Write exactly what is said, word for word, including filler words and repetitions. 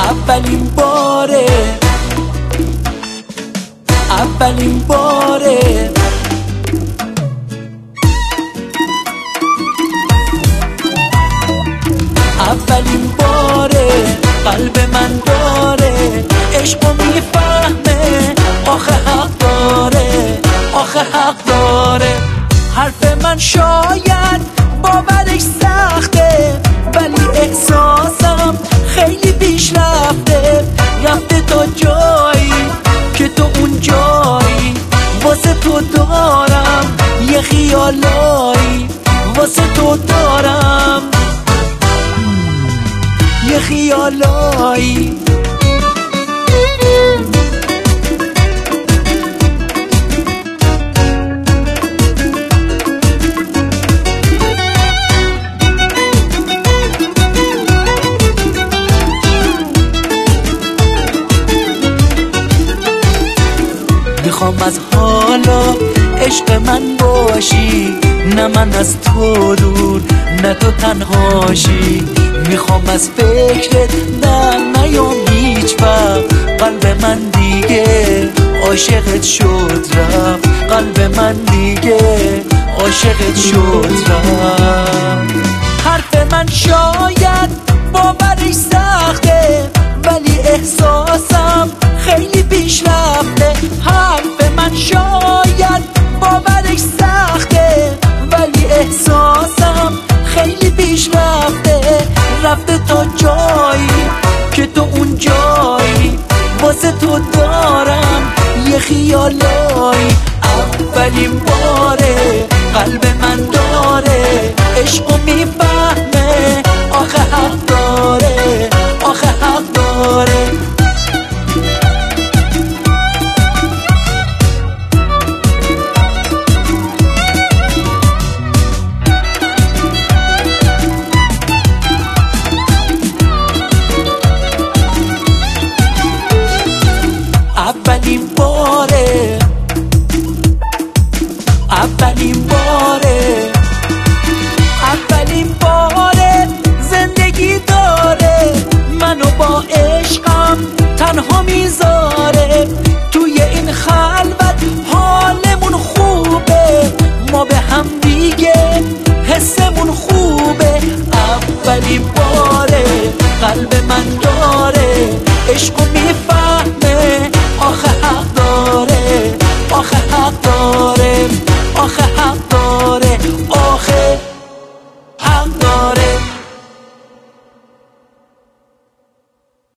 اولین باره اولین باره اولین باره قلب من داره عشقو میفهمه آخه حق داره آخه حق داره حرف من شاید باورش سخته ولی احساسم خیلی پیش رفته رفته تا جایی که تو اون جایی واسه تو دارم یه خیالایی واسه تو دارم یه خیالایی میخوام از حالا عشق من باشی نه من از تو دور نه تو تنهاشی میخوام از فکرت در نیام هیچ وقت قلب من دیگه عاشقت شد رفت قلب من دیگه عاشقت شد رفت حرف من شاید باورش سخته ولی احساسم خیلی پیش رفته حرف من شاید باورش سخته ولی احساسم خیلی پیش رفته رفته تا جایی که تو اون جایی واسه تو دارم یه خیالایی اولین باره قلب من داره عشقو میفهمه آخه حق داره آخه حق داره اولین باره اولین باره اولین باره زندگی داره منو با عشقم تنها میذاره توی این خلوت حالمون خوبه ما به هم دیگه حسمون خوبه اولین باره قلب من داره عشقو میفهمه